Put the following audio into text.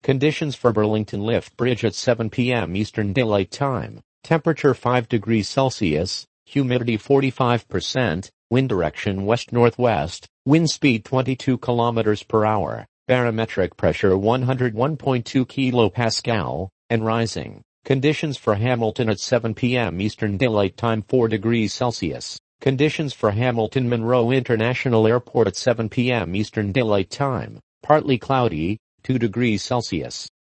Conditions for Burlington Lift Bridge at 7 p.m. Eastern Daylight Time. Temperature 5 degrees Celsius, humidity 45%, wind direction west-northwest, wind speed 22 kilometers per hour, barometric pressure 101.2 kilopascal, and rising. Conditions for Hamilton at 7 p.m. Eastern Daylight Time 4 degrees Celsius. Conditions for Hamilton Monroe International Airport at 7 p.m. Eastern Daylight Time. Partly cloudy, 2 degrees Celsius.